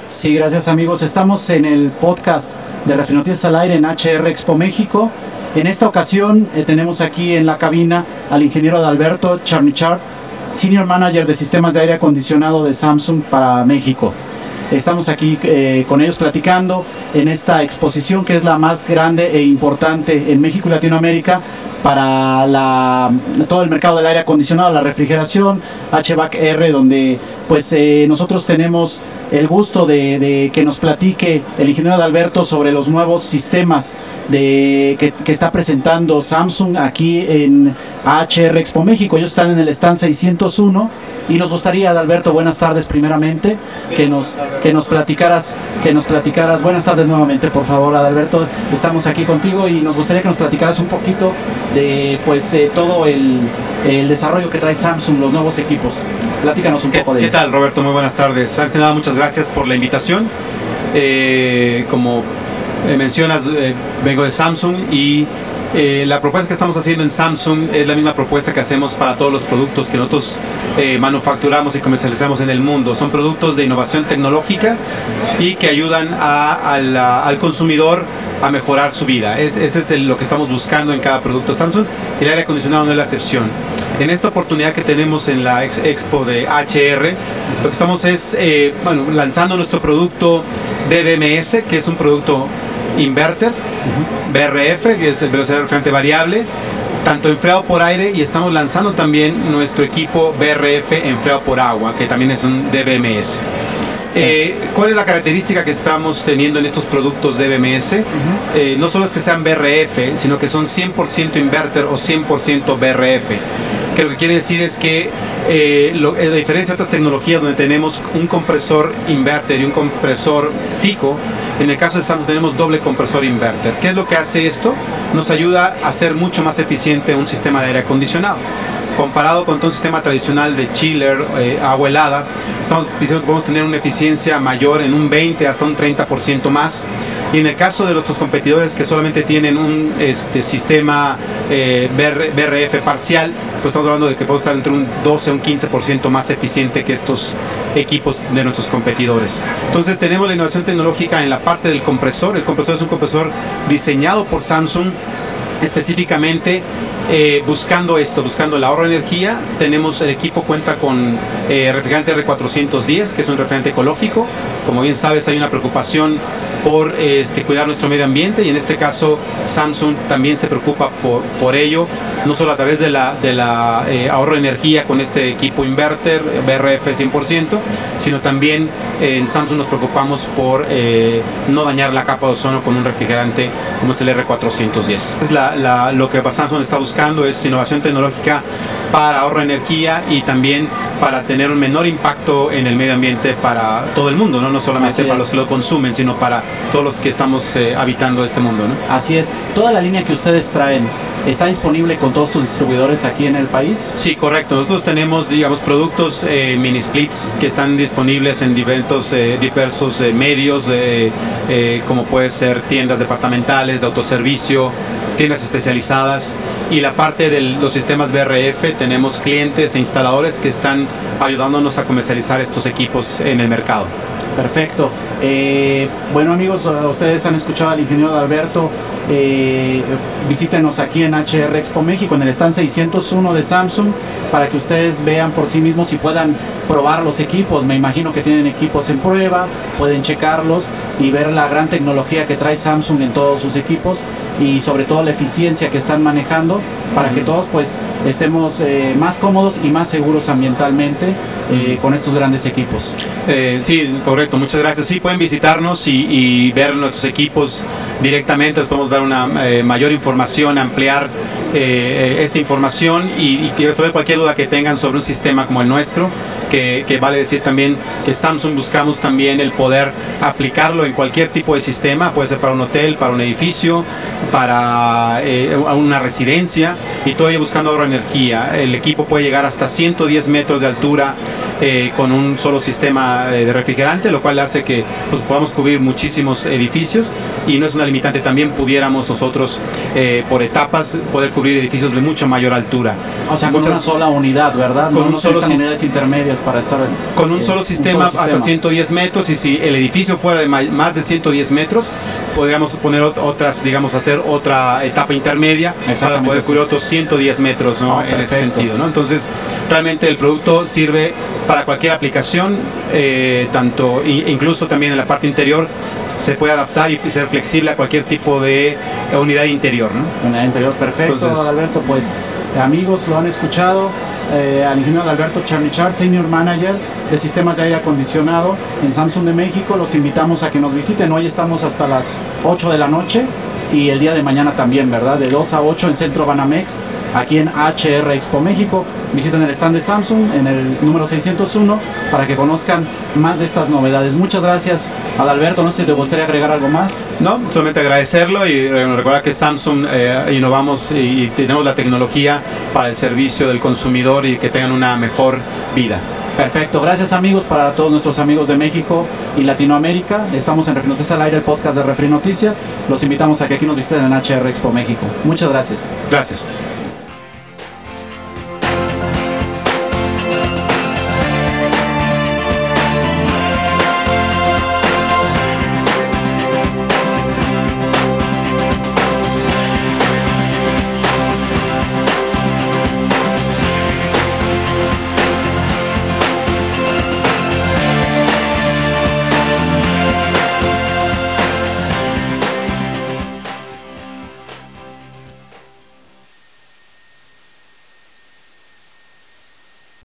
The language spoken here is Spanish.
Sí, gracias amigos. Estamos en el podcast de Refinoticias al Aire en HR Expo México. En esta ocasión tenemos aquí en la cabina al ingeniero Adalberto Charnichard, Senior Manager de Sistemas de Aire Acondicionado de Samsung para México. Estamos aquí con ellos platicando en esta exposición que es la más grande e importante en México y Latinoamérica para todo el mercado del aire acondicionado, la refrigeración, HVAC-R, donde pues nosotros tenemos el gusto de que nos platique el ingeniero Adalberto sobre los nuevos sistemas que está presentando Samsung aquí en HR Expo México. Ellos están en el stand 601 y nos gustaría, Adalberto, buenas tardes primeramente, que nos platicaras, buenas tardes nuevamente, por favor, Adalberto, estamos aquí contigo y nos gustaría que nos platicaras un poquito de todo el desarrollo que trae Samsung, los nuevos equipos. Platícanos un poco de ellos. ¿Qué tal, Roberto? Muy buenas tardes. Antes que nada, muchas gracias por la invitación. Como mencionas, vengo de Samsung y la propuesta que estamos haciendo en Samsung es la misma propuesta que hacemos para todos los productos que nosotros manufacturamos y comercializamos en el mundo. Son productos de innovación tecnológica y que ayudan al consumidor a mejorar su vida. Ese es lo que estamos buscando en cada producto Samsung. El aire acondicionado no es la excepción. En esta oportunidad que tenemos en la Expo de HR, lo que estamos es lanzando nuestro producto DBMS, que es un producto inverter, BRF, que es el velocidad de refrigerante variable, tanto enfriado por aire, y estamos lanzando también nuestro equipo BRF enfriado por agua, que también es un DBMS. ¿Cuál es la característica que estamos teniendo en estos productos DBMS? No solo es que sean BRF, sino que son 100% inverter o 100% BRF. Que lo que quiere decir es que a diferencia de otras tecnologías donde tenemos un compresor inverter y un compresor fijo, en el caso de Samsung tenemos doble compresor inverter. ¿Qué es lo que hace esto? Nos ayuda a hacer mucho más eficiente un sistema de aire acondicionado. Comparado con un sistema tradicional de chiller, agua helada, estamos diciendo que podemos tener una eficiencia mayor en un 20 hasta un 30% más. Y en el caso de nuestros competidores que solamente tienen un sistema BRF parcial, pues estamos hablando de que podemos estar entre un 12 a un 15% más eficiente que estos equipos de nuestros competidores. Entonces tenemos la innovación tecnológica en la parte del compresor. El compresor es un compresor diseñado por Samsung específicamente buscando el ahorro de energía. El equipo cuenta con refrigerante R410, que es un refrigerante ecológico. Como bien sabes, hay una preocupación por cuidar nuestro medio ambiente, y en este caso Samsung también se preocupa por ello, no solo a través de la ahorro de energía con este equipo inverter BRF 100%, sino también en Samsung nos preocupamos por no dañar la capa de ozono con un refrigerante como es el R410. Lo que Samsung está buscando es innovación tecnológica para ahorro de energía y también para tener un menor impacto en el medio ambiente para todo el mundo, no solamente para los que lo consumen, sino para todos los que estamos habitando este mundo, ¿no? Así es. ¿Toda la línea que ustedes traen está disponible con todos tus distribuidores aquí en el país? Sí, correcto. Nosotros tenemos, productos mini splits que están disponibles en diversos medios, como puede ser tiendas departamentales, de autoservicio, tiendas especializadas, y la parte de los sistemas BRF tenemos clientes e instaladores que están ayudándonos a comercializar estos equipos en el mercado. Perfecto. Bueno amigos, ustedes han escuchado al ingeniero Adalberto. Visítenos aquí en HR Expo México en el stand 601 de Samsung para que ustedes vean por sí mismos y puedan probar los equipos. Me imagino que tienen equipos en prueba, pueden checarlos y ver la gran tecnología que trae Samsung en todos sus equipos y sobre todo la eficiencia que están manejando para que todos pues estemos más cómodos y más seguros ambientalmente con estos grandes equipos. Sí, correcto, muchas gracias. Sí, pueden visitarnos y ver nuestros equipos directamente. Les podemos dar una mayor información, ampliar esta información y resolver cualquier duda que tengan sobre un sistema como el nuestro, que vale decir también que Samsung buscamos también el poder aplicarlo en cualquier tipo de sistema, puede ser para un hotel, para un edificio, para una residencia, y todo ello buscando ahorro de energía. El equipo puede llegar hasta 110 metros de altura con un solo sistema de refrigerante, lo cual hace que pues, podamos cubrir muchísimos edificios, y no es una limitante. También pudiéramos nosotros por etapas poder cubrir edificios de mucha mayor altura. O sea, con una sola unidad, ¿verdad? Con no un solo unidades intermedias dices, para estar con un solo sistema hasta 110 metros, y si el edificio fuera de más de 110 metros, podríamos poner otras, digamos, hacer otra etapa intermedia para poder cubrir otros 110 metros, ¿no? En ese sentido, ¿no? Entonces, realmente el producto sirve para cualquier aplicación, tanto incluso también en la parte interior se puede adaptar y ser flexible a cualquier tipo de unidad interior, ¿no? Unidad interior, perfecto. Entonces, Alberto, pues amigos, lo han escuchado, al ingeniero Alberto Charnichard, Senior Manager de Sistemas de Aire Acondicionado en Samsung de México. Los invitamos a que nos visiten. Hoy estamos hasta las 8 de la noche y el día de mañana también, ¿verdad? De 2 a 8 en Centro Banamex, aquí en HR Expo México. Visiten el stand de Samsung en el número 601 para que conozcan más de estas novedades. Muchas gracias, Adalberto. No sé si te gustaría agregar algo más. No, solamente agradecerlo y recordar que Samsung innovamos y tenemos la tecnología para el servicio del consumidor y que tengan una mejor vida. Perfecto, gracias amigos, para todos nuestros amigos de México y Latinoamérica. Estamos en Refri Noticias al Aire, el podcast de Refri Noticias. Los invitamos a que aquí nos visiten en HR Expo México. Muchas gracias. Gracias.